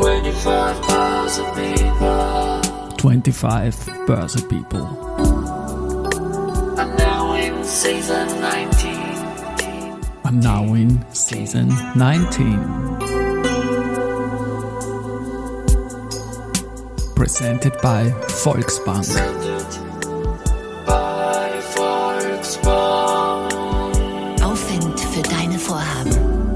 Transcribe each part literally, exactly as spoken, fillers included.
twenty-five Börse People. twenty-five Börse People. I'm now in season nineteen. I'm now in season nineteen. Presented by Volksbank. Presented by Volksbank. Aufwind für deine Vorhaben.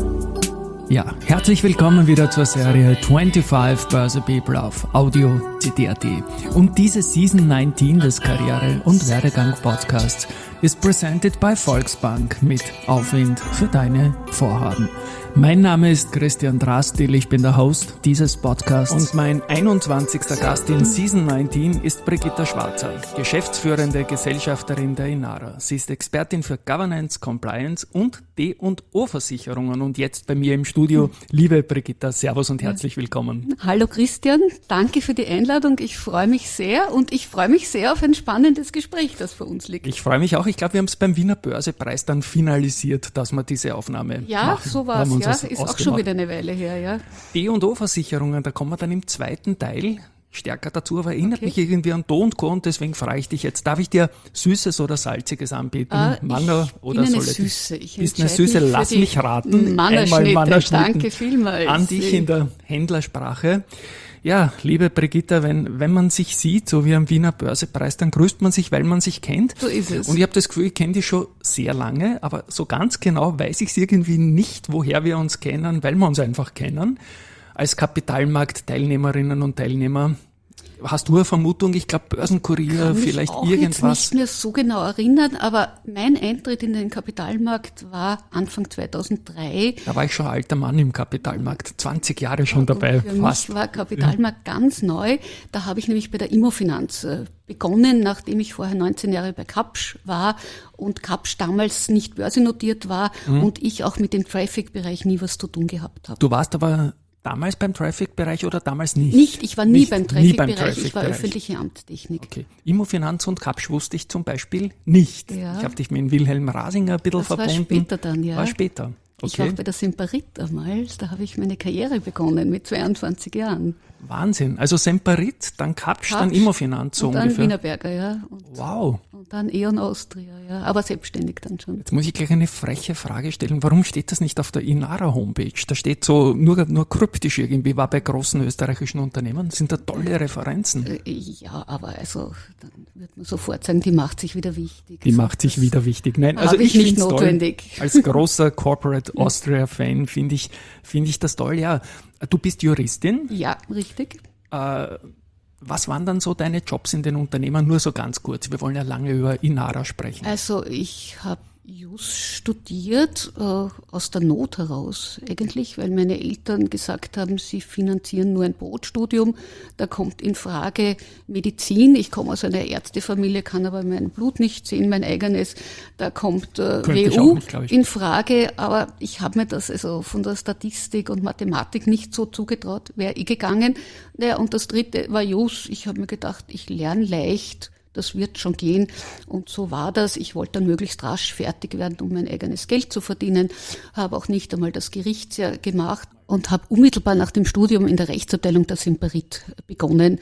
Ja, herzlich willkommen wieder zur Serie twenty-five Börse People auf Audio C D A T. Und diese Season neunzehn des Karriere- und Werdegang-Podcasts ist presented by Volksbank mit Aufwind für deine Vorhaben. Mein Name ist Christian Drastil, ich bin der Host dieses Podcasts und mein einundzwanzigster Gast in Season neunzehn ist Brigitta Schwarzer, geschäftsführende Gesellschafterin der Inara. Sie ist Expertin für Governance, Compliance und D und O-Versicherungen und jetzt bei mir im Studio. Liebe Brigitta, Servus und herzlich willkommen. Hallo Christian, danke für die Einladung. Ich freue mich sehr und ich freue mich sehr auf ein spannendes Gespräch, das vor uns liegt. Ich freue mich auch. Ich glaube, wir haben es beim Wiener Börsepreis dann finalisiert, dass wir diese Aufnahme ja, machen. Ja, so war es. Ja, ist ausgemacht. auch schon wieder eine Weile her. Ja. D und O-Versicherungen, da kommen wir dann im zweiten Teil stärker dazu, aber erinnert Okay. mich irgendwie an Do und Co. und deswegen frage ich dich jetzt, darf ich dir Süßes oder Salziges anbieten? Ah, Manner ich oder bin eine soll Süße. Ich bist eine entscheide Süße, mich für lass die mich raten. Mannerschnitte. Mannerschnitten. Danke vielmals. An dich in der Händlersprache. Ja, liebe Brigitta, wenn, wenn man sich sieht, so wie am Wiener Börsepreis, dann grüßt man sich, weil man sich kennt. So ist es. Und ich habe das Gefühl, ich kenne dich schon sehr lange, aber so ganz genau weiß ich es irgendwie nicht, woher wir uns kennen, weil wir uns einfach kennen. Als Kapitalmarktteilnehmerinnen und Teilnehmer. Hast du eine Vermutung? Ich glaube, Börsenkurier, mich vielleicht auch irgendwas. jetzt nicht mehr so genau erinnern, aber mein Eintritt in den Kapitalmarkt war Anfang zweitausenddrei. Da war ich schon ein alter Mann im Kapitalmarkt, zwanzig Jahre schon dabei. Für Fast. mich war Kapitalmarkt ganz neu. Da habe ich nämlich bei der Immofinanz äh, begonnen, nachdem ich vorher neunzehn Jahre bei Kapsch war und Kapsch damals nicht börsennotiert war Mhm. und ich auch mit dem Traffic-Bereich nie was zu tun gehabt habe. Du warst aber damals beim Traffic-Bereich oder damals nicht? Nicht, ich war nie Nicht, beim nie beim Traffic-Bereich, ich war Traffic-Bereich. öffentliche Amtstechnik. Okay. Immofinanz und Kapsch wusste ich zum Beispiel nicht. Ja. Ich habe dich mit Wilhelm Rasinger ein bisschen Das war verbunden. später dann, ja. War später. Ich war Okay. auch bei der Semperit damals, da habe ich meine Karriere begonnen mit zweiundzwanzig Jahren. Wahnsinn. Also Semperit, dann Kapsch, dann Kapsch Immofinanz so und dann ungefähr. Wienerberger, ja. Und, Wow. und dann E.ON Austria, ja. Aber selbstständig dann schon. Jetzt muss ich gleich eine freche Frage stellen. Warum steht das nicht auf der Inara-Homepage? Da steht so nur, nur kryptisch irgendwie, war bei großen österreichischen Unternehmen. Das sind da tolle Referenzen. Äh, Ja, aber also, dann wird man sofort sagen, die macht sich wieder wichtig. Die So, macht sich das wieder wichtig. Nein, also habe ich ich nicht finde es notwendig. toll. Als großer Corporate Austria-Fan finde ich, finde ich das toll. Ja, du bist Juristin. Ja, richtig. Äh, was waren dann so deine Jobs in den Unternehmen? Nur so ganz kurz. Wir wollen ja lange über Inara sprechen. Also ich habe Jus studiert, äh, aus der Not heraus eigentlich, weil meine Eltern gesagt haben, sie finanzieren nur ein Brotstudium. Da kommt in Frage Medizin. Ich komme aus einer Ärztefamilie, kann aber mein Blut nicht sehen, mein eigenes. Da kommt äh, Könnte ich W auch U nicht, glaub ich. in Frage, aber ich habe mir das also von der Statistik und Mathematik nicht so zugetraut, wäre eh gegangen. Naja, und das dritte war Jus. Ich habe mir gedacht, ich lerne leicht. Das wird schon gehen. Und so war das. Ich wollte dann möglichst rasch fertig werden, um mein eigenes Geld zu verdienen. Habe auch nicht einmal das Gerichtsjahr gemacht und habe unmittelbar nach dem Studium in der Rechtsabteilung der Semperit begonnen.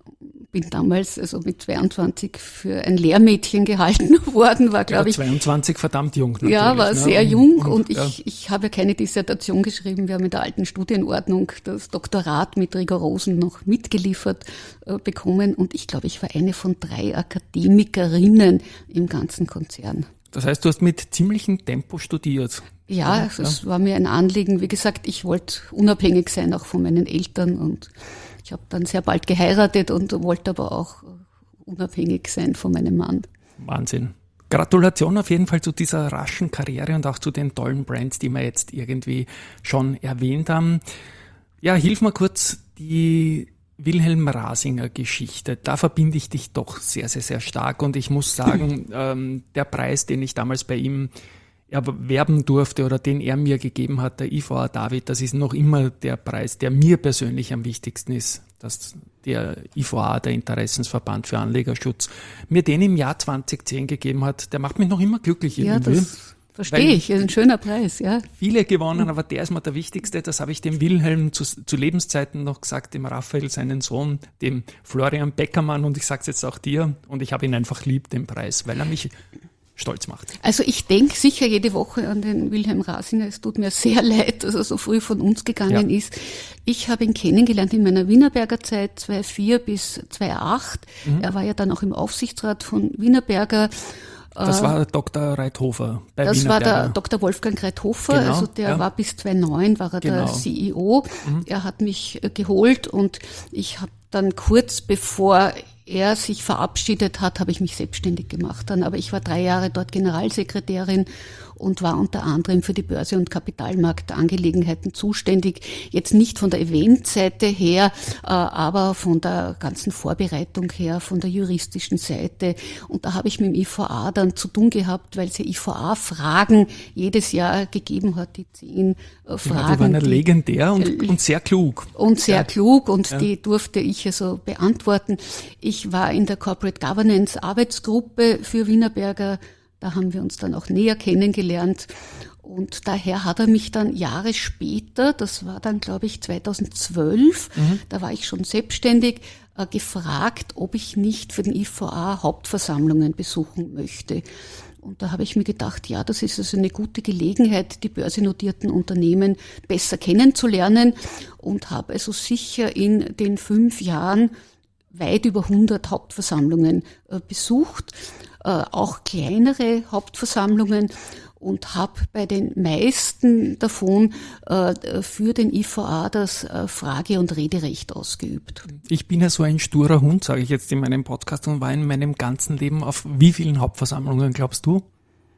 Bin damals also mit zweiundzwanzig für ein Lehrmädchen gehalten worden, war glaube ich zweiundzwanzig, verdammt jung natürlich. ja, war ne? sehr Und- jung und, und, ich, ja. ich habe ja keine Dissertation geschrieben. Wir haben in der alten Studienordnung das Doktorat mit Rigorosen noch mitgeliefert äh, bekommen und ich glaube, ich war eine von drei Akademikerinnen im ganzen Konzern. Das heißt, du hast mit ziemlichem Tempo studiert. Ja, also es war mir ein Anliegen. Wie gesagt, ich wollte unabhängig sein, auch von meinen Eltern und ich habe dann sehr bald geheiratet und wollte aber auch äh, unabhängig sein von meinem Mann. Wahnsinn. Gratulation auf jeden Fall zu dieser raschen Karriere und auch zu den tollen Brands, die wir jetzt irgendwie schon erwähnt haben. Ja, hilf mir kurz, die Wilhelm Rasinger Geschichte, da verbinde ich dich doch sehr, sehr, sehr stark und ich muss sagen, ähm, der Preis, den ich damals bei ihm erwerben durfte oder den er mir gegeben hat, der I V A David, das ist noch immer der Preis, der mir persönlich am wichtigsten ist, dass der I V A, der Interessensverband für Anlegerschutz, mir den im Jahr zwanzig zehn gegeben hat. Der macht mich noch immer glücklich Ja, irgendwie. das Verstehe ich, ist ein schöner Preis, ja. Viele gewonnen, aber der ist mir der wichtigste. Das habe ich dem Wilhelm zu, zu Lebenszeiten noch gesagt, dem Raphael, seinen Sohn, dem Florian Beckermann, und ich sage es jetzt auch dir, und ich habe ihn einfach lieb, den Preis, weil er mich stolz macht. Also ich denke sicher jede Woche an den Wilhelm Rasinger. Es tut mir sehr leid, dass er so früh von uns gegangen Ja. ist. Ich habe ihn kennengelernt in meiner Wienerberger Zeit, zweitausendvier bis zweitausendacht. Mhm. Er war ja dann auch im Aufsichtsrat von Wienerberger. Das war Doktor Reithofer bei Das war der Wienerberger. Doktor Wolfgang Reithofer, Genau, also der ja. war bis zweitausendneun, war er der Genau. C E O. Er hat mich äh, geholt und ich habe dann kurz bevor er sich verabschiedet hat, habe ich mich selbstständig gemacht dann. Aber ich war drei Jahre dort Generalsekretärin und war unter anderem für die Börse- und Kapitalmarktangelegenheiten zuständig. Jetzt nicht von der Eventseite her, äh, aber von der ganzen Vorbereitung her, von der juristischen Seite. Und da habe ich mit dem I V A dann zu tun gehabt, weil es ja I V A-Fragen jedes Jahr gegeben hat, die zehn äh, Fragen. Ja, die waren ja die- legendär und, und sehr klug. und sehr Ja. klug und die durfte ich also beantworten. Ich war in der Corporate Governance Arbeitsgruppe für Wienerberger, da haben wir uns dann auch näher kennengelernt und daher hat er mich dann Jahre später, das war dann glaube ich zweitausendzwölf, da war ich schon selbstständig, äh, gefragt, ob ich nicht für den I V A Hauptversammlungen besuchen möchte. Und da habe ich mir gedacht, ja, das ist also eine gute Gelegenheit, die börsennotierten Unternehmen besser kennenzulernen und habe also sicher in den fünf Jahren weit über hundert Hauptversammlungen äh, besucht, äh, auch kleinere Hauptversammlungen und habe bei den meisten davon äh, für den I V A das äh, Frage- und Rederecht ausgeübt. Ich bin ja so ein sturer Hund, sage ich jetzt in meinem Podcast, und war in meinem ganzen Leben auf wie vielen Hauptversammlungen, glaubst du?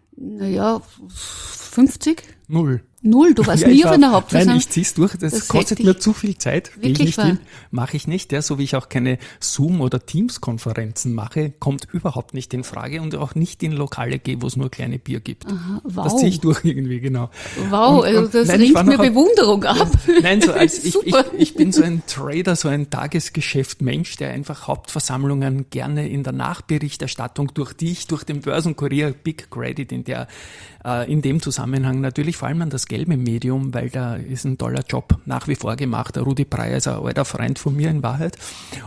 Naja, fünfzig? Null. Null, du warst Ja, nie ich auf war- einer Hauptversammlung. Nein, ich zieh's durch. Das, Das kostet hätte mir ich- zu viel Zeit. Gehe ich Wirklich nicht wahr? hin. Mache ich nicht. Ja, so wie ich auch keine Zoom- oder Teams-Konferenzen mache, kommt überhaupt nicht in Frage und auch nicht in Lokale gehe, wo es nur kleine Bier gibt. Aha, wow. Das ziehe ich durch irgendwie, genau. Wow, Und- also und- das nein, ich ringt war mir noch auf- Bewunderung ab. Nein, so als ich, ich, Super. ich bin so ein Trader, so ein Tagesgeschäft-Mensch, der einfach Hauptversammlungen gerne in der Nachberichterstattung durch dich, durch den Börsenkurier, Big Credit in der, äh, in dem Zusammenhang natürlich vor allem an das gelbe Medium, weil da ist ein toller Job nach wie vor gemacht. Der Rudi Breyer ist ein alter Freund von mir in Wahrheit.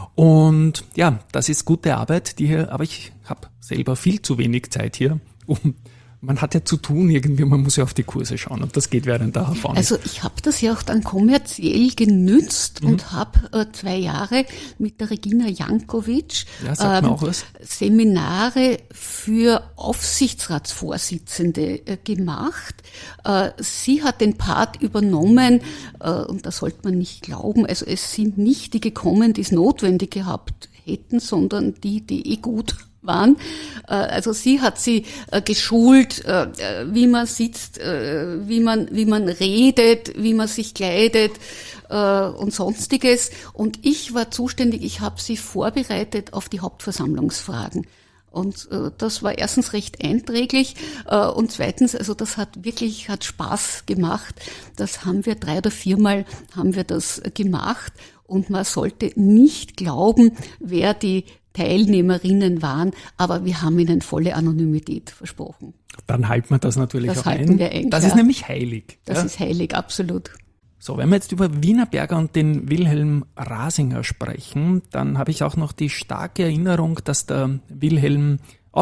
Und ja, das ist gute Arbeit, die hier, aber ich habe selber viel zu wenig Zeit hier, um man hat ja zu tun irgendwie, man muss ja auf die Kurse schauen und das geht während der H V nicht. Also ich habe das ja auch dann kommerziell genützt Mhm. und habe äh, zwei Jahre mit der Regina Jankovic Ja, sagt mir auch was. Seminare für Aufsichtsratsvorsitzende äh, gemacht. Äh, sie hat den Part übernommen äh, und das sollte man nicht glauben. Also es sind nicht die gekommen, die es notwendig gehabt hätten, sondern die, die eh gut waren. Äh, Also sie hat sie äh, geschult, äh, äh, wie man sitzt, äh, wie man wie man redet, wie man sich kleidet äh, und sonstiges. Und ich war zuständig. Ich habe sie vorbereitet auf die Hauptversammlungsfragen. Und äh, das war erstens recht einträglich äh, und zweitens, also das hat wirklich hat Spaß gemacht. Das haben wir drei oder viermal haben wir das äh, gemacht und man sollte nicht glauben, wer die Teilnehmerinnen waren, aber wir haben ihnen volle Anonymität versprochen. Dann halten wir das natürlich Das auch halten ein. wir ein, Das ja. ist nämlich heilig. Das ja. ist heilig, absolut. So, wenn wir jetzt über Wienerberger und den Wilhelm Rasinger sprechen, dann habe ich auch noch die starke Erinnerung, dass der Wilhelm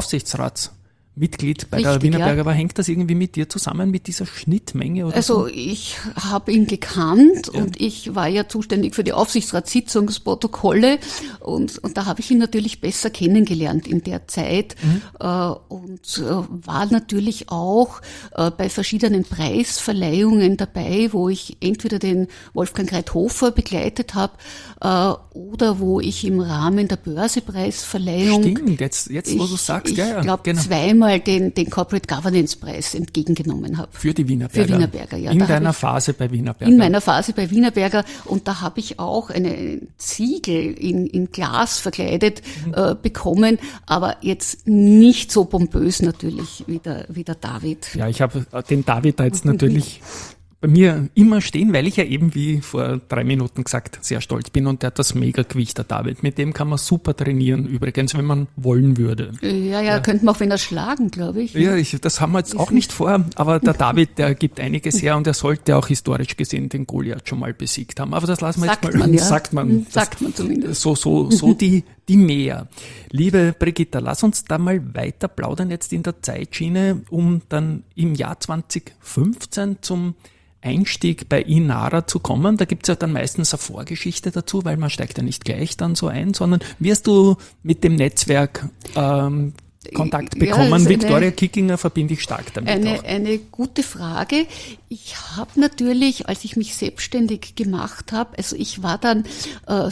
Aufsichtsratsmitglied bei der Richtig, Wienerberger ja. war. Hängt das irgendwie mit dir zusammen, mit dieser Schnittmenge oder Also so? ich habe ihn gekannt und ich war ja zuständig für die Aufsichtsratssitzungsprotokolle und, und da habe ich ihn natürlich besser kennengelernt in der Zeit äh, und äh, war natürlich auch äh, bei verschiedenen Preisverleihungen dabei, wo ich entweder den Wolfgang Reithofer begleitet habe äh, oder wo ich im Rahmen der Börsepreisverleihung Stimmt, jetzt, jetzt wo du ich, sagst, ich ja, ja, glaube genau. zweimal den, den Corporate Governance Preis entgegengenommen habe. Für die Wienerberger. Für Wienerberger, ja. In Da hab deiner ich- Phase bei Wienerberger. In meiner Phase bei Wienerberger und da habe ich auch eine Ziegel in, in Glas verkleidet Mhm. äh, bekommen, aber jetzt nicht so pompös natürlich wie der, wie der David. Ja, ich habe den David da jetzt natürlich bei mir immer stehen, weil ich ja eben, wie vor drei Minuten gesagt, sehr stolz bin und der hat das Mega-Gewicht, der David. Mit dem kann man super trainieren, übrigens, wenn man wollen würde. Ja, ja, ja. Könnte man auch wenn er schlagen, glaube ich. Ja, ich, das haben wir jetzt auch nicht vor, aber der David, der gibt einiges her und er sollte auch historisch gesehen den Goliath schon mal besiegt haben. Aber das lassen wir Sagt jetzt mal. man, ja. Sagt man. Sagt man zumindest. So, so, so die, die mehr. Liebe Brigitta, lass uns da mal weiter plaudern jetzt in der Zeitschiene, um dann im Jahr zwanzig fünfzehn zum Einstieg bei Inara zu kommen. Da gibt's ja dann meistens eine Vorgeschichte dazu, weil man steigt ja nicht gleich dann so ein, sondern wie hast du mit dem Netzwerk ähm, Kontakt Ja, bekommen? das ist eine- Viktoria Kickinger verbinde ich stark damit Eine, auch. eine gute Frage. Ich habe natürlich, als ich mich selbstständig gemacht habe, also ich war dann äh,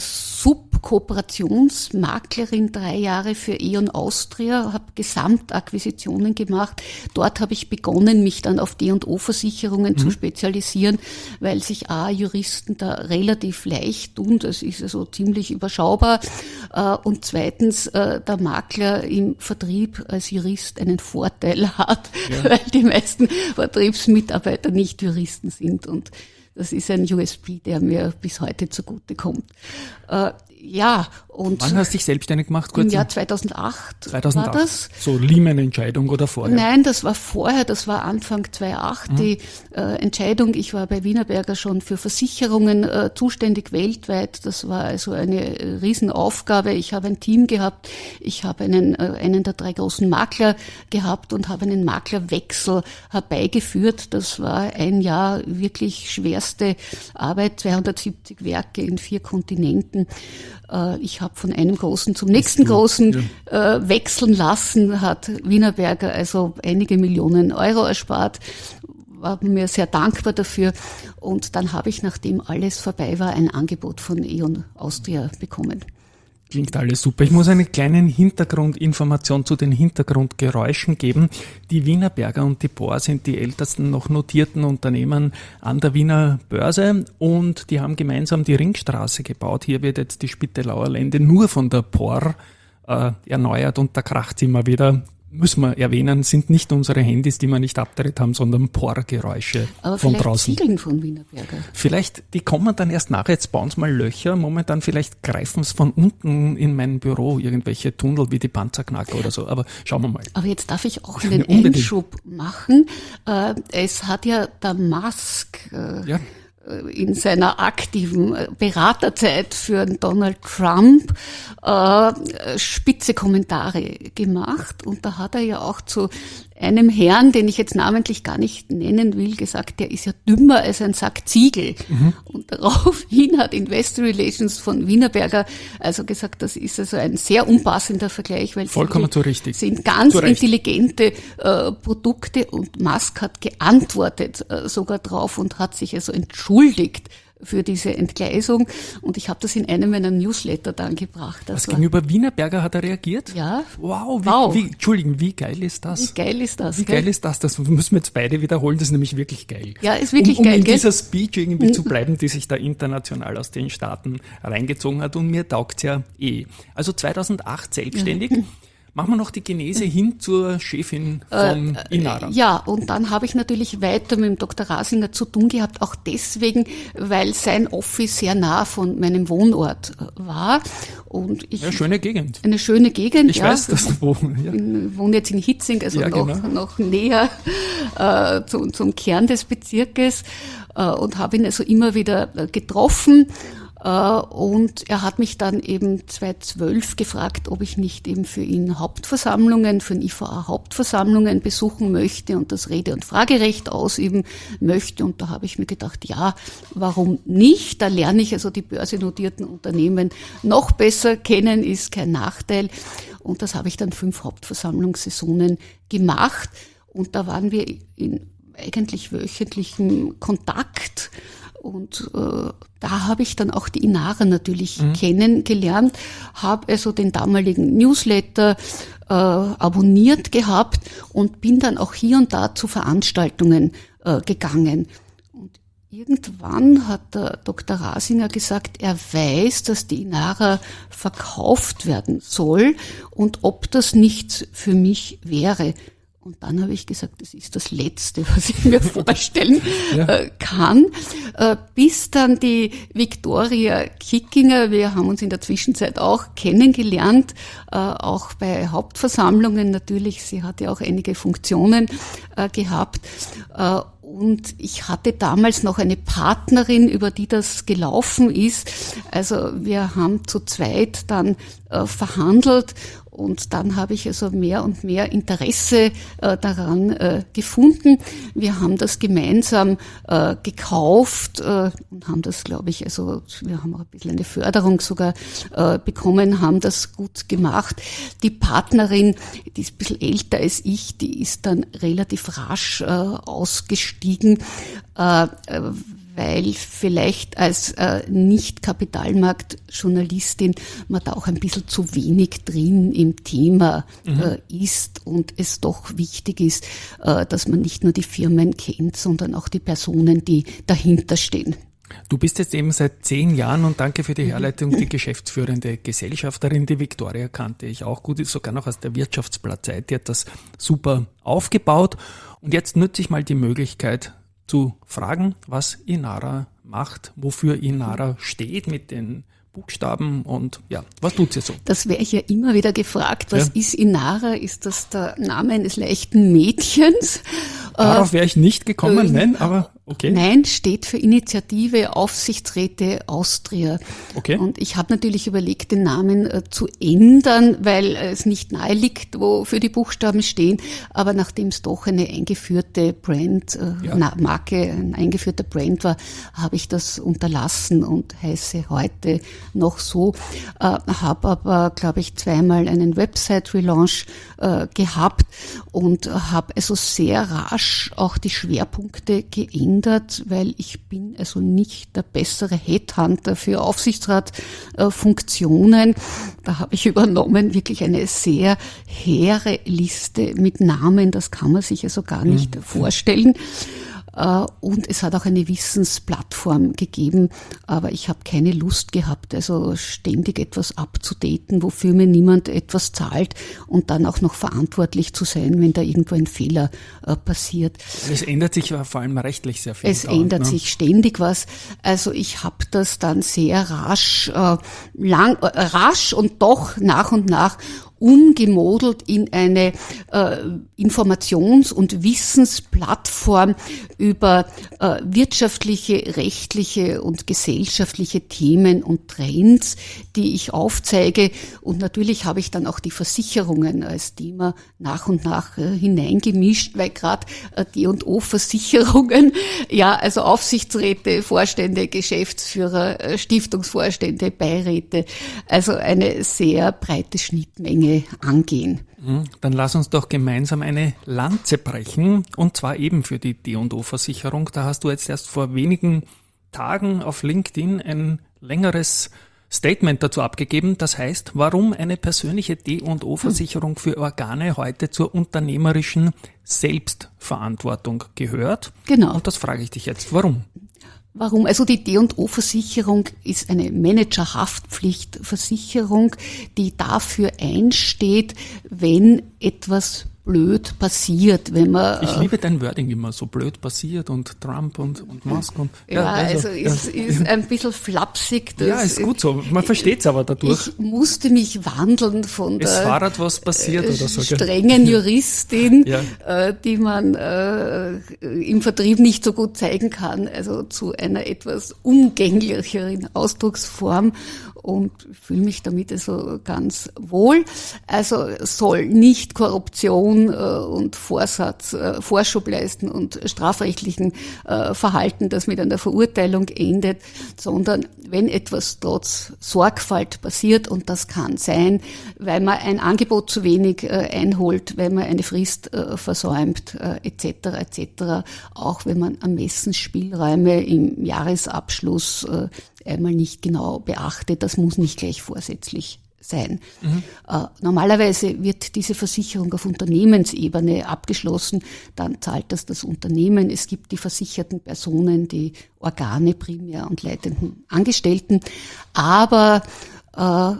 Subkooperationsmaklerin drei Jahre für E.ON Austria, habe Gesamtakquisitionen gemacht. Dort habe ich begonnen, mich dann auf D und O-Versicherungen Mhm. zu spezialisieren, weil sich A, Juristen da relativ leicht tun, das ist also ziemlich überschaubar. Äh, und zweitens, äh, der Makler im Vertrieb als Jurist einen Vorteil hat, weil die meisten Vertriebsmitarbeiter nicht Juristen sind und das ist ein U S P, der mir bis heute zugutekommt. Äh, ja, und Wann hast du dich selbstständig gemacht? Kurz im Jahr zweitausendacht, zweitausendacht. war das. So Lehman-Entscheidung oder vorher? Nein, das war vorher, das war Anfang zweitausendacht Mhm. die äh, Entscheidung. Ich war bei Wienerberger schon für Versicherungen äh, zuständig weltweit. Das war also eine äh, Riesenaufgabe. Ich habe ein Team gehabt. Ich habe einen, äh, einen der drei großen Makler gehabt und habe einen Maklerwechsel herbeigeführt. Das war ein Jahr wirklich schwerste Arbeit, zweihundertsiebzig Werke in vier Kontinenten. Äh, ich habe von einem großen zum nächsten großen äh, wechseln lassen, hat Wienerberger also einige Millionen Euro erspart, war mir sehr dankbar dafür. Und dann habe ich, nachdem alles vorbei war, ein Angebot von E.ON Austria bekommen. Klingt alles super. Ich muss eine kleine Hintergrundinformation zu den Hintergrundgeräuschen geben. Die Wienerberger und die Bohr sind die ältesten noch notierten Unternehmen an der Wiener Börse und die haben gemeinsam die Ringstraße gebaut. Hier wird jetzt die Spittelauer Lände nur von der Bohr äh, erneuert und da kracht's immer wieder. Müssen wir erwähnen, sind nicht unsere Handys, die wir nicht abgedreht haben, sondern Bohrgeräusche Aber von vielleicht draußen. Ziegeln von Wienerberger. Vielleicht, die kommen dann erst nachher, jetzt bauen sie mal Löcher, momentan vielleicht greifen es von unten in mein Büro, irgendwelche Tunnel wie die Panzerknacker oder so, aber schauen wir mal. Aber jetzt darf ich auch Ja, einen unbedingt. Einschub machen. Äh, Es hat ja der Musk äh, Ja. in seiner aktiven Beraterzeit für Donald Trump äh, spitze Kommentare gemacht. Und da hat er ja auch zu einem Herrn, den ich jetzt namentlich gar nicht nennen will, gesagt, der ist ja dümmer als ein Sack Ziegel. Mhm. Und daraufhin hat Investor Relations von Wienerberger also gesagt, das ist also ein sehr unpassender Vergleich, weil Vollkommen Ziegel zu richtig. sind ganz Zu Recht. intelligente äh, Produkte und Musk hat geantwortet äh, sogar drauf und hat sich also entschuldigt für diese Entgleisung und ich habe das in einem meiner Newsletter dann gebracht. Das Was war- gegenüber Wienerberger hat er reagiert? Ja, Wow, wie, Wow. wie, Entschuldigen, wie geil ist wie das? geil ist das? Wie gell? geil ist das? Das müssen wir jetzt beide wiederholen, das ist nämlich wirklich geil. Ja, ist wirklich um, um geil, in gell? dieser Speech irgendwie zu bleiben, die sich da international aus den Staaten reingezogen hat und mir taugt's ja eh. Also zweitausendacht selbstständig. Machen wir noch die Genese hin zur Chefin von Inara. Ja, und dann habe ich natürlich weiter mit dem Doktor Rasinger zu tun gehabt, auch deswegen, weil sein Office sehr nah von meinem Wohnort äh, war. Und ich, Ja, schöne Gegend. eine schöne Gegend. Ich ja. weiß, dass du wo. Ja. Ich wohne jetzt in Hitzing, also Ja, noch, genau. noch näher äh, zu, zum Kern des Bezirkes äh, und habe ihn also immer wieder äh, getroffen. Äh, und er hat mich dann eben zweitausendzwölf gefragt, ob ich nicht eben für ihn Hauptversammlungen, für den I V A Hauptversammlungen besuchen möchte und das Rede- und Fragerecht ausüben möchte. Und da habe ich mir gedacht, ja, warum nicht? Da lerne ich also die börsennotierten Unternehmen noch besser kennen, ist kein Nachteil. Und das habe ich dann fünf Hauptversammlungssaisonen gemacht. Und da waren wir in eigentlich wöchentlichem Kontakt. Und äh, da habe ich dann auch die Inara natürlich Mhm. kennengelernt, habe also den damaligen Newsletter äh, abonniert gehabt und bin dann auch hier und da zu Veranstaltungen äh, gegangen. Und irgendwann hat der Doktor Rasinger gesagt, er weiß, dass die Inara verkauft werden soll und ob das nichts für mich wäre. Und dann habe ich gesagt, das ist das Letzte, was ich mir vorstellen Ja. äh, kann. Äh, bis dann die Viktoria Kickinger, wir haben uns in der Zwischenzeit auch kennengelernt, äh, auch bei Hauptversammlungen natürlich. Sie hat ja auch einige Funktionen äh, gehabt. Äh, Und ich hatte damals noch eine Partnerin, über die das gelaufen ist. Also wir haben zu zweit dann äh, verhandelt und dann habe ich also mehr und mehr Interesse äh, daran äh, gefunden. Wir haben das gemeinsam äh, gekauft äh, und haben das, glaube ich, also wir haben auch ein bisschen eine Förderung sogar äh, bekommen, haben das gut gemacht. Die Partnerin, die ist ein bisschen älter als ich, die ist dann relativ rasch äh, ausgestiegen, äh, äh, weil vielleicht als äh, Nicht-Kapitalmarkt-Journalistin man da auch ein bisschen zu wenig drin im Thema mhm. äh, ist und es doch wichtig ist, äh, dass man nicht nur die Firmen kennt, sondern auch die Personen, die dahinter stehen. Du bist jetzt eben seit zehn Jahren, und danke für die Herleitung, die geschäftsführende Gesellschafterin. Die Viktoria kannte ich auch gut, sogar noch aus der Wirtschaftsblattzeit. Die hat das super aufgebaut. Und jetzt nutze ich mal die Möglichkeit zu fragen, was Inara macht, wofür Inara steht mit den Buchstaben und ja, was tut sie so? Das wäre ich ja immer wieder gefragt. Was Ja. ist Inara? Ist das der Name eines leichten Mädchens? Darauf wäre ich nicht gekommen, äh, nein, aber okay. Nein, steht für Initiative Aufsichtsräte Austria. Okay. Und ich habe natürlich überlegt, den Namen äh, zu ändern, weil äh, es nicht nahe liegt, wofür die Buchstaben stehen. Aber nachdem es doch eine eingeführte Brand, äh, Ja. na, Marke, ein eingeführter Brand war, habe ich das unterlassen und heiße heute noch so. Äh, habe aber, glaube ich, zweimal einen Website-Relaunch äh, gehabt und habe also sehr rasch auch die Schwerpunkte geändert, weil ich bin also nicht der bessere Headhunter für Aufsichtsratfunktionen. Da habe ich übernommen wirklich eine sehr hehre Liste mit Namen, das kann man sich also gar nicht mhm. vorstellen. Und es hat auch eine Wissensplattform gegeben, aber ich habe keine Lust gehabt, also ständig etwas abzudaten, wofür mir niemand etwas zahlt und dann auch noch verantwortlich zu sein, wenn da irgendwo ein Fehler äh, passiert. Es ändert sich vor allem rechtlich sehr viel. Es dauernd, ändert ne? sich ständig was. Also ich habe das dann sehr rasch, äh, lang, äh, rasch und doch nach und nach umgemodelt in eine äh, Informations- und Wissensplattform über äh, wirtschaftliche, rechtliche und gesellschaftliche Themen und Trends, die ich aufzeige. Und natürlich habe ich dann auch die Versicherungen als Thema nach und nach äh, hineingemischt, weil gerade äh, D und O-Versicherungen, ja, also Aufsichtsräte, Vorstände, Geschäftsführer, äh, Stiftungsvorstände, Beiräte, also eine sehr breite Schnittmenge angehen. Dann lass uns doch gemeinsam eine Lanze brechen, und zwar eben für die D und O-Versicherung. Da hast du jetzt erst vor wenigen Tagen auf LinkedIn ein längeres Statement dazu abgegeben. Das heißt, warum eine persönliche D und O-Versicherung für Organe heute zur unternehmerischen Selbstverantwortung gehört. Genau. Und das frage ich dich jetzt. Warum? Warum? Also die D und O-Versicherung ist eine Managerhaftpflichtversicherung, die dafür einsteht, wenn etwas blöd passiert, wenn man... Ich liebe dein Wording immer, so blöd passiert und Trump und, und Musk und... Ja, ja also, ja. ist, ist ein bisschen flapsig. Das, ja, ist gut so. Man versteht es aber dadurch. Ich musste mich wandeln von Ist der Fahrrad was passiert äh, oder so? strengen Juristin, Ja. äh, die man äh, im Vertrieb nicht so gut zeigen kann, also zu einer etwas umgänglicheren Ausdrucksform, und fühle mich damit also ganz wohl. Also soll nicht Korruption äh, und Vorsatz, äh, Vorschub leisten und strafrechtlichen äh, Verhalten, das mit einer Verurteilung endet, sondern wenn etwas trotz Sorgfalt passiert, und das kann sein, weil man ein Angebot zu wenig äh, einholt, weil man eine Frist äh, versäumt, äh, et cetera et cetera, auch wenn man Ermessensspielräume im Jahresabschluss äh, einmal nicht genau beachtet, das muss nicht gleich vorsätzlich sein. Mhm. Äh, normalerweise wird diese Versicherung auf Unternehmensebene abgeschlossen, dann zahlt das das Unternehmen. Es gibt die versicherten Personen, die Organe primär und leitenden Angestellten, aber äh,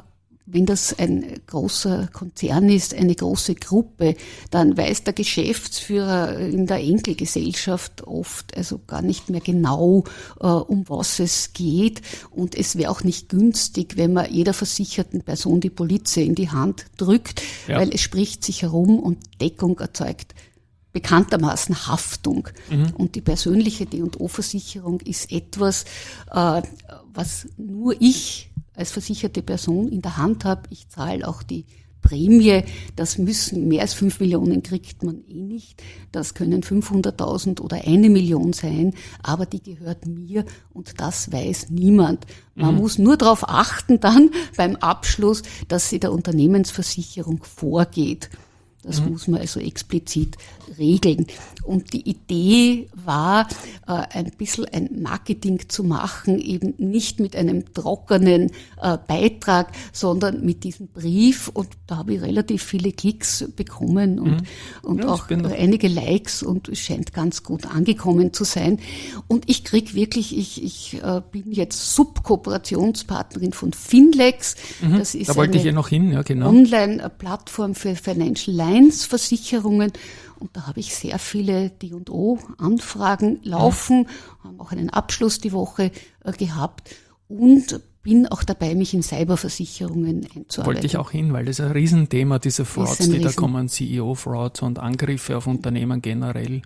wenn das ein großer Konzern ist, eine große Gruppe, dann weiß der Geschäftsführer in der Enkelgesellschaft oft also gar nicht mehr genau, äh, um was es geht. Und es wäre auch nicht günstig, wenn man jeder versicherten Person die Polizei in die Hand drückt, Ja. weil es spricht sich herum und Deckung erzeugt bekanntermaßen Haftung. Mhm. Und die persönliche D und O-Versicherung ist etwas, äh, was nur ich als versicherte Person in der Hand habe. Ich zahle auch die Prämie. Das müssen mehr als fünf Millionen kriegt man eh nicht. Das können fünfhunderttausend oder eine Million sein, aber die gehört mir und das weiß niemand. Man mhm. muss nur darauf achten dann beim Abschluss, dass sie der Unternehmensversicherung vorgeht. Das mhm. muss man also explizit regeln. Und die Idee war, äh, ein bisschen ein Marketing zu machen, eben nicht mit einem trockenen äh, Beitrag, sondern mit diesem Brief. Und da habe ich relativ viele Klicks bekommen und, mhm. und ja, auch einige Likes und es scheint ganz gut angekommen zu sein. Und ich krieg wirklich, ich, ich äh, bin jetzt Subkooperationspartnerin von Finlex. Mhm. Das ist da wollte eine ich ja noch hin, ja genau. Online-Plattform für Financial Lines Versicherungen. Und da habe ich sehr viele D und O-Anfragen laufen, mhm. haben auch einen Abschluss die Woche äh, gehabt und bin auch dabei, mich in Cyberversicherungen einzuarbeiten. Wollte ich auch hin, weil das ist ein Riesenthema, diese Frauds, die Riesen. da kommen, C E O-Frauds und Angriffe auf Unternehmen generell.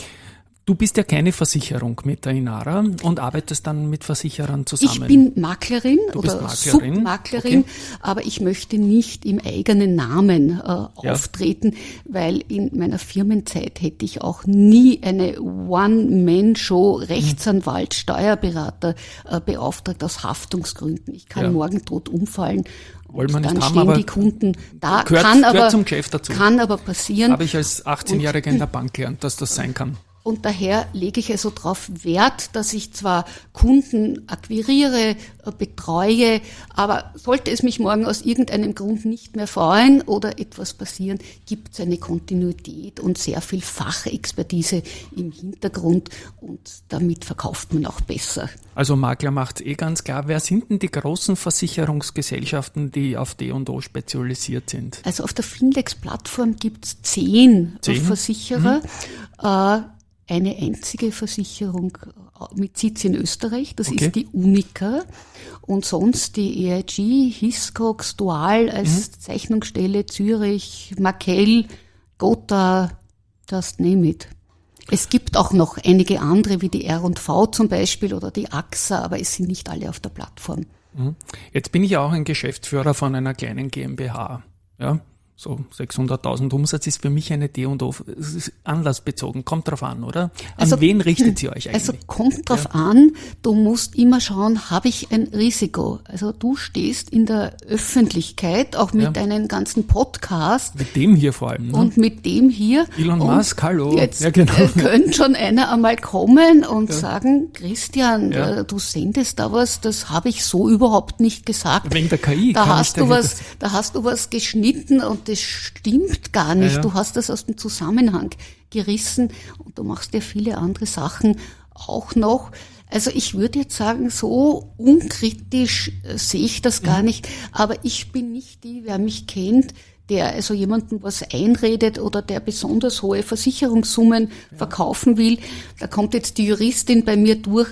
Du bist ja keine Versicherung mit der Inara und arbeitest dann mit Versicherern zusammen. Ich bin Maklerin du oder Maklerin. Submaklerin, okay. aber ich möchte nicht im eigenen Namen äh, ja. auftreten, weil in meiner Firmenzeit hätte ich auch nie eine One-Man-Show, Rechtsanwalt, hm. Steuerberater äh, beauftragt aus Haftungsgründen. Ich kann ja. morgen tot umfallen. Wollen wir und nicht dann haben, stehen aber die Kunden da. Gehört, kann, gehört aber, zum Geschäft dazu. kann aber passieren. Habe ich als achtzehnjähriger in der Bank gelernt, dass das sein kann. Und daher lege ich also darauf Wert, dass ich zwar Kunden akquiriere, betreue, aber sollte es mich morgen aus irgendeinem Grund nicht mehr freuen oder etwas passieren, gibt es eine Kontinuität und sehr viel Fachexpertise im Hintergrund und damit verkauft man auch besser. Also Makler macht eh ganz klar. Wer sind denn die großen Versicherungsgesellschaften, die auf D und O spezialisiert sind? Also auf der Finlex-Plattform gibt es zehn, zehn Versicherer. Mhm. Äh, Eine einzige Versicherung mit Sitz in Österreich, das okay. ist die Unica. Und sonst die E I G, Hiscox, Dual als mhm. Zeichnungsstelle, Zürich, Markel, Gotha, just name it. Es gibt auch noch einige andere, wie die R und V zum Beispiel oder die A X A, aber es sind nicht alle auf der Plattform. Jetzt bin ich ja auch ein Geschäftsführer von einer kleinen GmbH, ja. So sechshunderttausend Umsatz ist für mich eine D und O, es ist anlassbezogen, kommt drauf an, oder? An also, wen richtet sie euch eigentlich? Also kommt drauf ja. an, du musst immer schauen, habe ich ein Risiko? Also du stehst in der Öffentlichkeit, auch mit ja. deinem ganzen Podcast. Mit dem hier vor allem. Ne? Und mit dem hier. Elon Musk, hallo. Jetzt ja, genau. könnte schon einer einmal kommen und ja. sagen, Christian, ja. du sendest da was, das habe ich so überhaupt nicht gesagt. Wegen der K I. Da kann hast du was, da hast du was geschnitten und das stimmt gar nicht. Ja, ja. Du hast das aus dem Zusammenhang gerissen und du machst ja viele andere Sachen auch noch. Also ich würde jetzt sagen, so unkritisch äh, sehe ich das gar mhm. nicht. Aber ich bin nicht die, wer mich kennt, der also jemandem was einredet oder der besonders hohe Versicherungssummen ja. verkaufen will. Da kommt jetzt die Juristin bei mir durch.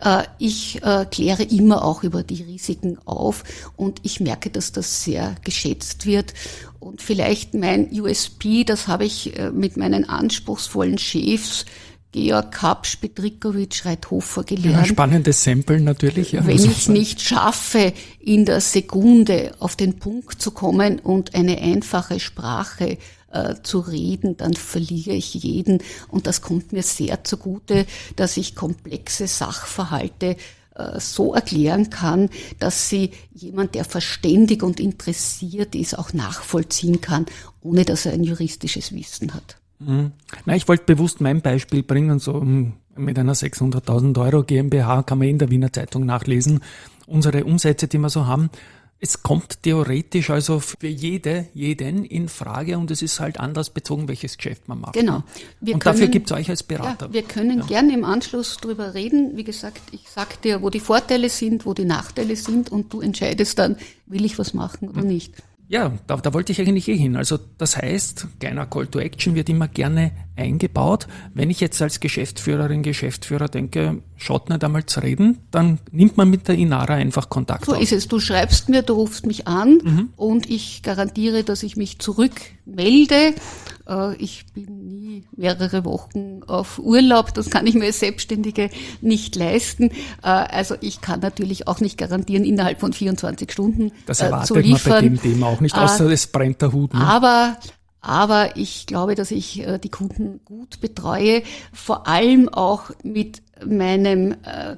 Ich kläre immer auch über die Risiken auf und ich merke, dass das sehr geschätzt wird. Und vielleicht mein U S P, das habe ich mit meinen anspruchsvollen Chefs Georg Kapsch, Petrikowitsch, Reithofer gelernt. Ja, spannendes Sample natürlich. Ja, Wenn ich es nicht schaffe, in der Sekunde auf den Punkt zu kommen und eine einfache Sprache äh, zu reden, dann verliere ich jeden. Und das kommt mir sehr zugute, dass ich komplexe Sachverhalte äh, so erklären kann, dass sie jemand, der verständig und interessiert ist, auch nachvollziehen kann, ohne dass er ein juristisches Wissen hat. Mhm. Nein, ich wollte bewusst mein Beispiel bringen, so mit einer sechshunderttausend Euro GmbH kann man in der Wiener Zeitung nachlesen, unsere Umsätze, die wir so haben. Es kommt theoretisch also für jede, jeden in Frage und es ist halt anlassbezogen, welches Geschäft man macht. Genau. Wir und können, dafür gibt es euch als Berater. Ja, wir können ja. gerne im Anschluss drüber reden. Wie gesagt, ich sag dir, wo die Vorteile sind, wo die Nachteile sind und du entscheidest dann, will ich was machen oder nicht. Ja, da, da wollte ich eigentlich eh hin. Also das heißt, kleiner Call to Action wird immer gerne eingebaut. Wenn ich jetzt als Geschäftsführerin, Geschäftsführer denke, schaut nicht einmal zu reden, dann nimmt man mit der Inara einfach Kontakt So auf. ist es. Du schreibst mir, du rufst mich an Mhm. und ich garantiere, dass ich mich zurückmelde. Äh, Ich bin nie mehrere Wochen auf Urlaub. Das kann ich mir als Selbstständige nicht leisten. Äh, Also ich kann natürlich auch nicht garantieren, innerhalb von vierundzwanzig Stunden Das äh, erwartet zu man liefern. bei dem Thema auch nicht, außer es brennt der Hut. Ne? Aber, aber ich glaube, dass ich äh, die Kunden gut betreue, vor allem auch mit meinem äh,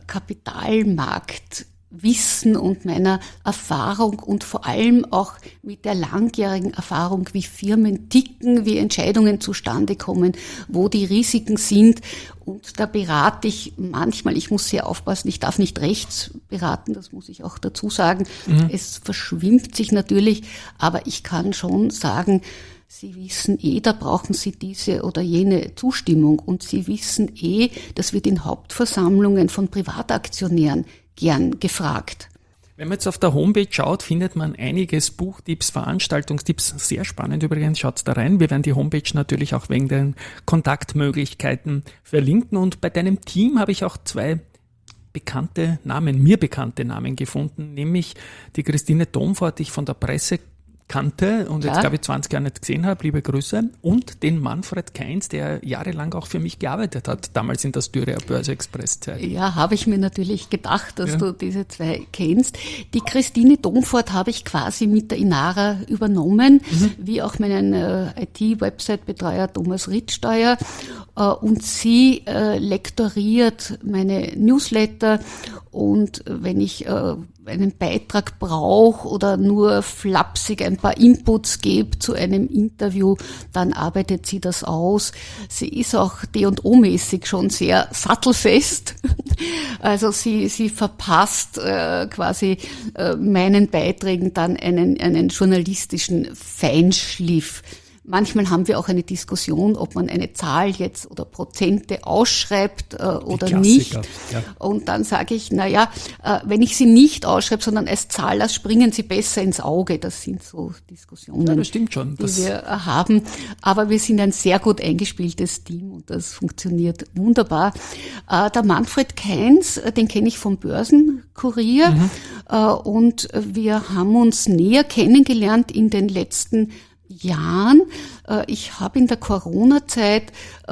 Kapitalmarktwissen und meiner Erfahrung und vor allem auch mit der langjährigen Erfahrung, wie Firmen ticken, wie Entscheidungen zustande kommen, wo die Risiken sind. Und da berate ich manchmal, ich muss sehr aufpassen, ich darf nicht rechts beraten, das muss ich auch dazu sagen. Mhm. Es verschwimmt sich natürlich, aber ich kann schon sagen, Sie wissen eh, da brauchen Sie diese oder jene Zustimmung. Und Sie wissen eh, das wird in Hauptversammlungen von Privataktionären gern gefragt. Wenn man jetzt auf der Homepage schaut, findet man einiges Buchtipps, Veranstaltungstipps. Sehr spannend übrigens, schaut da rein. Wir werden die Homepage natürlich auch wegen den Kontaktmöglichkeiten verlinken. Und bei deinem Team habe ich auch zwei bekannte Namen, mir bekannte Namen gefunden, nämlich die Christine Domfort, die ich von der Presse kannte und jetzt, Ja. glaube ich, zwanzig Jahre nicht gesehen habe, liebe Grüße, und den Manfred Kainz, der jahrelang auch für mich gearbeitet hat, damals in der Styria Börse Express Zeit. Ja, habe ich mir natürlich gedacht, dass Ja. du diese zwei kennst. Die Christine Domfort habe ich quasi mit der Inara übernommen, mhm. wie auch meinen äh, I T-Website-Betreuer Thomas Rittsteuer. Äh, und sie äh, lektoriert meine Newsletter und wenn ich äh, einen Beitrag brauche oder nur flapsig ein paar Inputs gebe zu einem Interview, dann arbeitet sie das aus. Sie ist auch D und O-mäßig schon sehr sattelfest. Also sie, sie verpasst äh, quasi äh, meinen Beiträgen dann einen, einen journalistischen Feinschliff. Manchmal haben wir auch eine Diskussion, ob man eine Zahl jetzt oder Prozente ausschreibt äh, oder nicht. Ja. Und dann sage ich, na ja, äh, wenn ich sie nicht ausschreibe, sondern als Zahl lasse, springen sie besser ins Auge. Das sind so Diskussionen, Ja, das stimmt schon. Das die wir äh, haben. Aber wir sind ein sehr gut eingespieltes Team und das funktioniert wunderbar. Äh, der Manfred Kainz, äh, den kenne ich vom Börsenkurier. Mhm. Äh, und wir haben uns näher kennengelernt in den letzten Jahren. Ich habe in der Corona-Zeit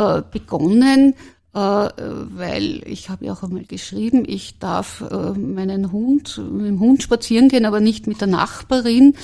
begonnen, weil ich habe ja auch einmal geschrieben, ich darf meinen Hund, mit dem Hund spazieren gehen, aber nicht mit der Nachbarin.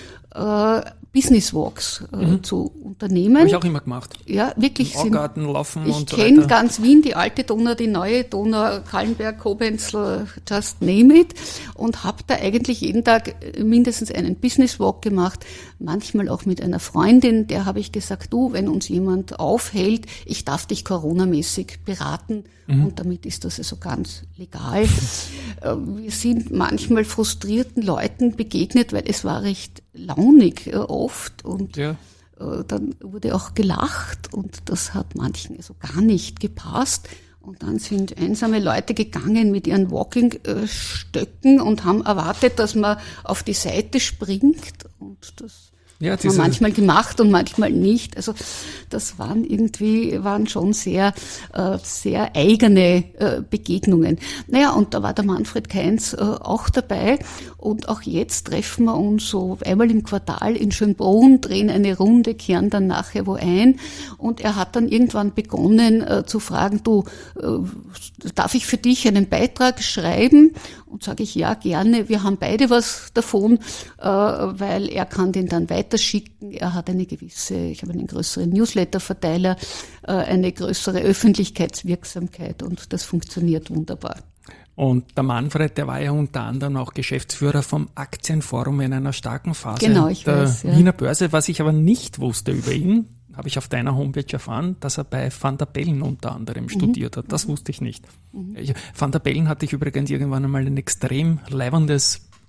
Business Walks äh, mhm. zu unternehmen. Habe ich auch immer gemacht. Ja, wirklich. Im Augarten laufen ich und so kenne weiter. ganz Wien, die alte Donau, die neue Donau, Kallenberg, Kobenzl, just name it. Und habe da eigentlich jeden Tag mindestens einen Business Walk gemacht. Manchmal auch mit einer Freundin, der habe ich gesagt, du, wenn uns jemand aufhält, ich darf dich coronamäßig beraten. Mhm. Und damit ist das also ganz legal. Wir sind manchmal frustrierten Leuten begegnet, weil es war recht launig äh, oft und ja. äh, dann wurde auch gelacht und das hat manchen also gar nicht gepasst. Und dann sind einsame Leute gegangen mit ihren Walking-Stöcken und haben erwartet, dass man auf die Seite springt und das Ja, hat man manchmal gemacht und manchmal nicht. Also das waren irgendwie, waren schon sehr, äh, sehr eigene äh, Begegnungen. Naja, und da war der Manfred Kainz äh, auch dabei. Und auch jetzt treffen wir uns so einmal im Quartal in Schönbrunn, drehen eine Runde, kehren dann nachher wo ein. Und er hat dann irgendwann begonnen äh, zu fragen, du, äh, darf ich für dich einen Beitrag schreiben? Und sage ich, ja, gerne. Wir haben beide was davon, äh, weil er kann den dann weiterschicken. Er hat eine gewisse, ich habe einen größeren Newsletter-Verteiler, äh, eine größere Öffentlichkeitswirksamkeit und das funktioniert wunderbar. Und der Manfred, der war ja unter anderem auch Geschäftsführer vom Aktienforum in einer starken Phase genau, ich der weiß, ja. Wiener Börse. Was ich aber nicht wusste über ihn, habe ich auf deiner Homepage erfahren, dass er bei Van der Bellen unter anderem mhm. studiert hat. Das wusste ich nicht. Mhm. Van der Bellen hatte ich übrigens irgendwann einmal ein extrem leibendes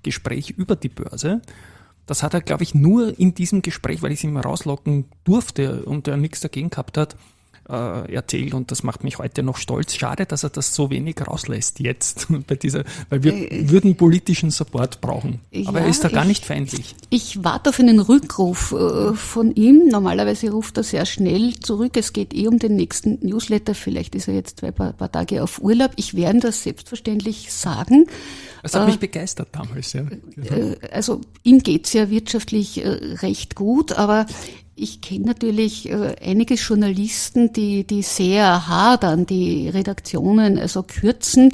Gespräch über die Börse. Das hat er, glaube ich, nur in diesem Gespräch, weil ich es ihm rauslocken durfte und er nichts dagegen gehabt hat, äh, erzählt, und das macht mich heute noch stolz. Schade, dass er das so wenig rauslässt jetzt bei dieser, weil wir äh, würden politischen Support brauchen. Aber ja, er ist da gar ich, nicht feindlich. Ich warte auf einen Rückruf äh, von ihm. Normalerweise ruft er sehr schnell zurück. Es geht eh um den nächsten Newsletter. Vielleicht ist er jetzt zwei paar, paar Tage auf Urlaub. Ich werde das selbstverständlich sagen. Das hat äh, mich begeistert damals. Ja. Äh, also ihm geht's ja wirtschaftlich äh, recht gut, aber ich kenne natürlich äh, einige Journalisten, die, die sehr hadern, die Redaktionen also kürzen.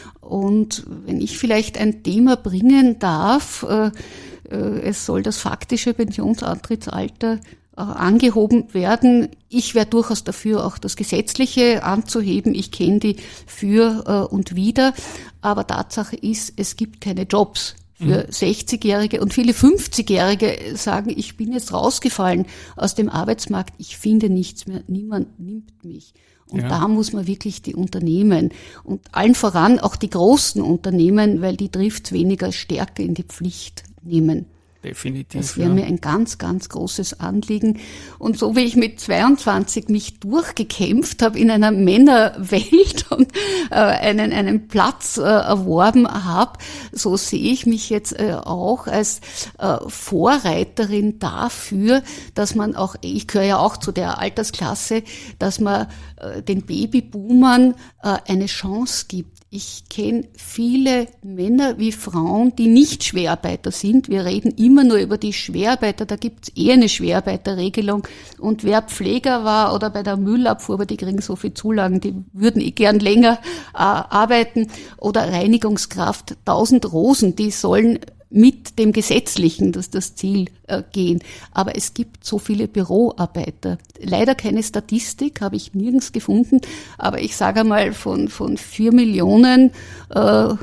Und wenn ich vielleicht ein Thema bringen darf, äh, äh, es soll das faktische Pensionsantrittsalter äh, angehoben werden. Ich wäre durchaus dafür, auch das Gesetzliche anzuheben. Ich kenne die für äh, und wider. Aber Tatsache ist, es gibt keine Jobs für sechzigjährige, und viele fünfzigjährige sagen, ich bin jetzt rausgefallen aus dem Arbeitsmarkt, ich finde nichts mehr, niemand nimmt mich. Und ja. da muss man wirklich die Unternehmen und allen voran auch die großen Unternehmen, weil die trifft weniger stärker in die Pflicht nehmen. Definitiv. Das wäre ja. mir ein ganz, ganz großes Anliegen. Und so wie ich mit zweiundzwanzig mich durchgekämpft habe in einer Männerwelt und äh, einen, einen Platz äh, erworben habe, so sehe ich mich jetzt äh, auch als äh, Vorreiterin dafür, dass man auch, ich gehöre ja auch zu der Altersklasse, dass man äh, den Babyboomern äh, eine Chance gibt. Ich kenne viele Männer wie Frauen, die nicht Schwerarbeiter sind. Wir reden immer nur über die Schwerarbeiter, da gibt es eher eine Schwerarbeiterregelung. Und wer Pfleger war oder bei der Müllabfuhr, aber die kriegen so viel Zulagen, die würden eh gern länger äh, arbeiten. Oder Reinigungskraft, tausend Rosen, die sollen mit dem Gesetzlichen, das ist das Ziel, äh, gehen. Aber es gibt so viele Büroarbeiter. Leider keine Statistik, habe ich nirgends gefunden. Aber ich sage einmal, von, von vier Millionen äh,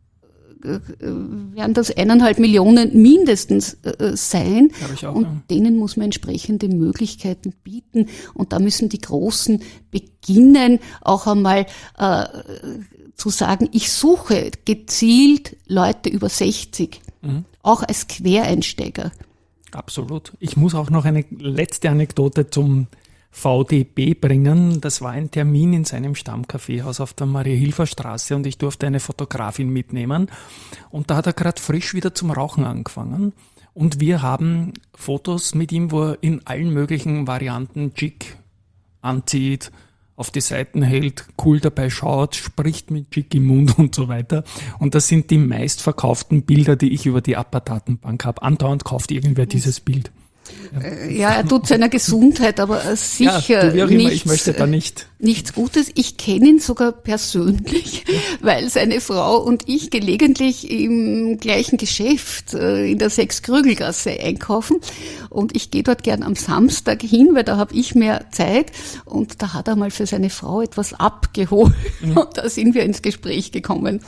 werden das eineinhalb Millionen mindestens äh, sein. Ich auch, und ja. denen muss man entsprechende Möglichkeiten bieten. Und da müssen die Großen beginnen, auch einmal äh, zu sagen, ich suche gezielt Leute über sechzig, mhm. auch als Quereinsteiger. Absolut. Ich muss auch noch eine letzte Anekdote zum V D B bringen. Das war ein Termin in seinem Stammkaffeehaus auf der Maria-Hilfer-Straße und ich durfte eine Fotografin mitnehmen. Und da hat er gerade frisch wieder zum Rauchen angefangen. Und wir haben Fotos mit ihm, wo er in allen möglichen Varianten Chic anzieht, auf die Seiten hält, cool dabei schaut, spricht mit Chic im Mund und so weiter. Und das sind die meistverkauften Bilder, die ich über die A P A-Datenbank habe. Andauernd kauft irgendwer dieses Bild. Ja, ja, er tut seiner Gesundheit, aber sicher ja, du, wie auch immer, nichts, ich möchte da nicht. nichts Gutes. Ich kenne ihn sogar persönlich, ja. weil seine Frau und ich gelegentlich im gleichen Geschäft in der Sechs-Krügel-Gasse einkaufen. Und ich gehe dort gern am Samstag hin, weil da habe ich mehr Zeit. Und da hat er mal für seine Frau etwas abgeholt. Mhm. Und da sind wir ins Gespräch gekommen.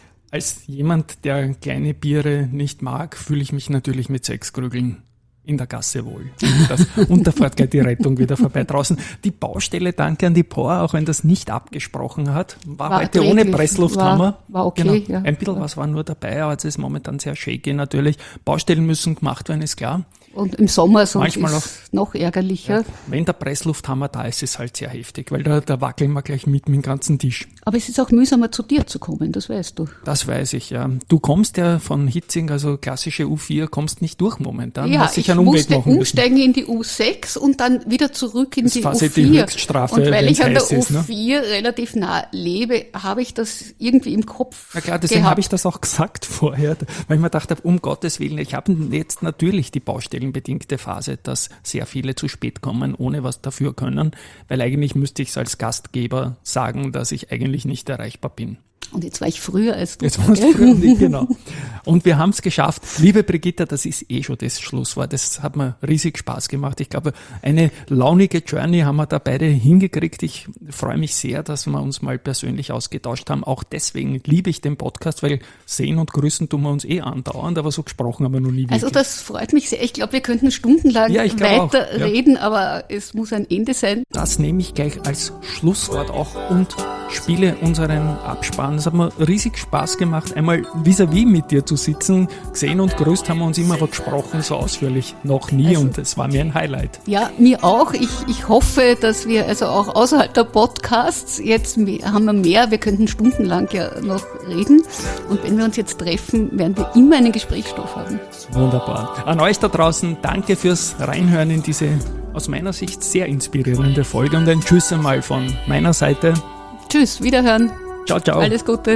Als jemand, der kleine Biere nicht mag, fühle ich mich natürlich mit Sechs-Krügeln in der Gasse wohl. Das, und da fährt gleich die Rettung wieder vorbei draußen. Die Baustelle, danke an die P O R, auch wenn das nicht abgesprochen hat, war, war heute ohne Presslufthammer. War, war okay, genau. ja. Ein bisschen was war nur dabei, aber es ist momentan sehr shaky natürlich. Baustellen müssen gemacht werden, ist klar. Und im Sommer sonst Manchmal ist es noch ärgerlicher. Ja, wenn der Presslufthammer da ist, ist es halt sehr heftig, weil da, da wackeln wir gleich mit mit dem ganzen Tisch. Aber es ist auch mühsamer, zu dir zu kommen, das weißt du. Das weiß ich, ja. Du kommst ja von Hitzing, also klassische U vier, kommst nicht durch momentan. Ja, Hast ich einen Umweg musste machen umsteigen müssen. in die U sechs und dann wieder zurück in das die ist quasi U vier. Die Höchststrafe, und weil ich an der ist, U vier ne? relativ nah lebe, habe ich das irgendwie im Kopf Na klar, deswegen habe ich das auch gesagt vorher, weil ich mir gedacht habe, um Gottes Willen, ich habe jetzt natürlich die baustellenbedingte Phase, dass sehr viele zu spät kommen, ohne was dafür können, weil eigentlich müsste ich es als Gastgeber sagen, dass ich eigentlich nicht erreichbar bin. Und jetzt war ich früher als du. Jetzt warst du früher nicht, genau. Und wir haben es geschafft. Liebe Brigitta, das ist eh schon das Schlusswort. Das hat mir riesig Spaß gemacht. Ich glaube, eine launige Journey haben wir da beide hingekriegt. Ich freue mich sehr, dass wir uns mal persönlich ausgetauscht haben. Auch deswegen liebe ich den Podcast, weil sehen und grüßen tun wir uns eh andauernd, aber so gesprochen haben wir noch nie wirklich. Also das freut mich sehr. Ich glaube, wir könnten stundenlang ja, weiter auch, ja. reden, aber es muss ein Ende sein. Das nehme ich gleich als Schlusswort auch und spiele unseren Abspann. Es hat mir riesig Spaß gemacht, einmal vis-à-vis mit dir zu sitzen. Gesehen und grüßt haben wir uns immer, aber gesprochen so ausführlich noch nie Also, und es war mir ein Highlight. Ja, mir auch. Ich, ich hoffe, dass wir also auch außerhalb der Podcasts, jetzt me- haben wir mehr, wir könnten stundenlang ja noch reden. Und wenn wir uns jetzt treffen, werden wir immer einen Gesprächsstoff haben. Wunderbar. An euch da draußen, danke fürs Reinhören in diese aus meiner Sicht sehr inspirierende Folge und ein Tschüss einmal von meiner Seite. Tschüss, wiederhören. Ciao, ciao. Alles Gute.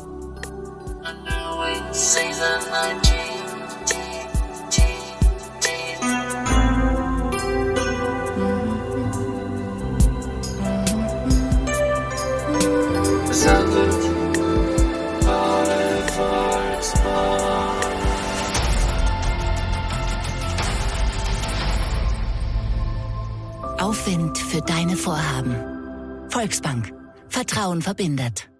Season nineteen. Presented by Volkswagen. Aufwind für deine Vorhaben. Volksbank. Vertrauen verbindet.